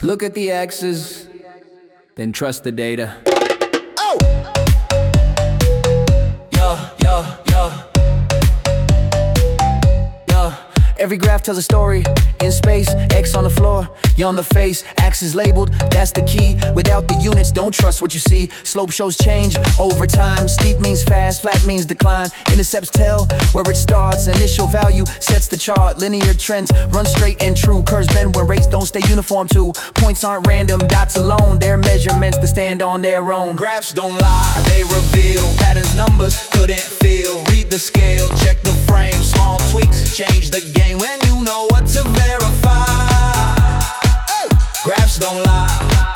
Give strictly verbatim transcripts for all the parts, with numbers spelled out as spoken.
Look at the X's, then trust the data. Oh! Yeah, yeah, yeah. Yeah. Every graph tells a story. In space, X on the floor, Y on the face, axis labeled, that's the key. Without the units, don't trust what you see. Slope shows change over time. Steep means fast, flat means decline. Intercepts tell where it starts. Initial value sets the chart. Linear trends run straight and true. Curves bend when rates don't stay uniform too. Points aren't random, dots alone. They're measurements that stand on their own. Graphs don't lie, they reveal patterns numbers couldn't feel. Read the scale, check the frame. Small tweaks change the game when you know what to verify. Graphs don't lie.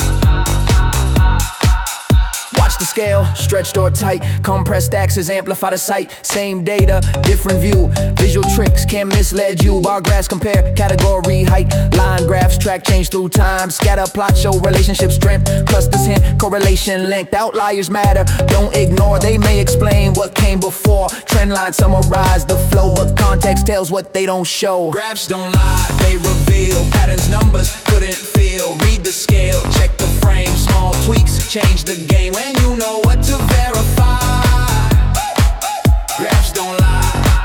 Watch the scale, stretched or tight. Compressed axes amplify the sight. Same data, different view. Visual tricks can mislead you. Bar graphs compare category height. Line graphs track change through time. Scatter plots show relationship strength. Clusters hint correlation length. Outliers matter, don't ignore. They may explain what came before. Trend lines summarize the flow, but context tells what they don't show. Graphs don't lie, they reveal patterns numbers couldn't feel. Read the scale, check the frame. Small tweaks change the game when you know what to verify. Graphs don't lie.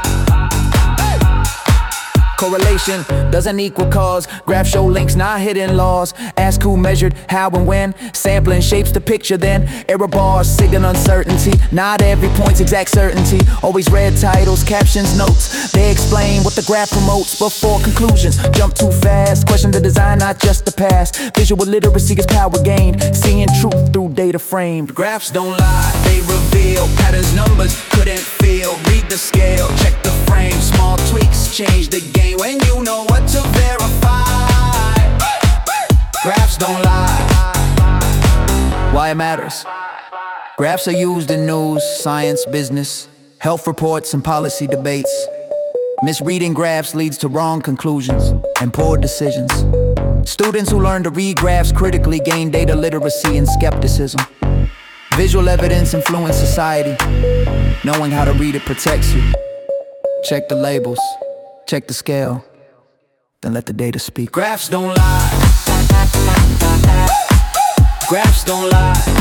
Correlation doesn't equal cause. Graphs show links, not hidden laws. Ask who measured, how and when. Sampling shapes the picture then. Error bars signal uncertainty. Not every point's exact certainty. Always read titles, captions, notes. They explain what the graph promotes before conclusions. Jump too fast, question the design, not just the past. Visual literacy is power gained. Seeing truth through data framed. Graphs don't lie, they reveal patterns numbers couldn't feel. Read the scale, check the frame. Small tweaks change the game when you know what to verify. Graphs don't lie. Why it matters. Graphs are used in news, science, business, health reports, and policy debates. Misreading graphs leads to wrong conclusions and poor decisions. Students who learn to read graphs critically gain data literacy and skepticism. Visual evidence influence society. Knowing how to read it protects you. Check the labels, check the scale, then let the data speak. Graphs don't lie. Graphs don't lie.